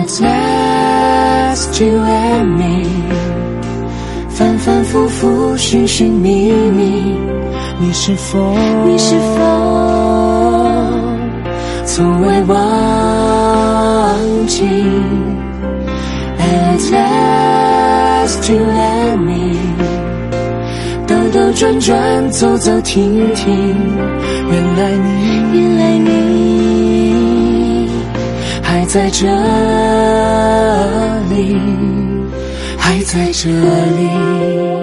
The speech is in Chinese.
It's last you and me， 反反复复寻寻觅觅，你是否从未忘记 At last you and me， 兜兜转转走走停停，原来你还在这里，还在这里。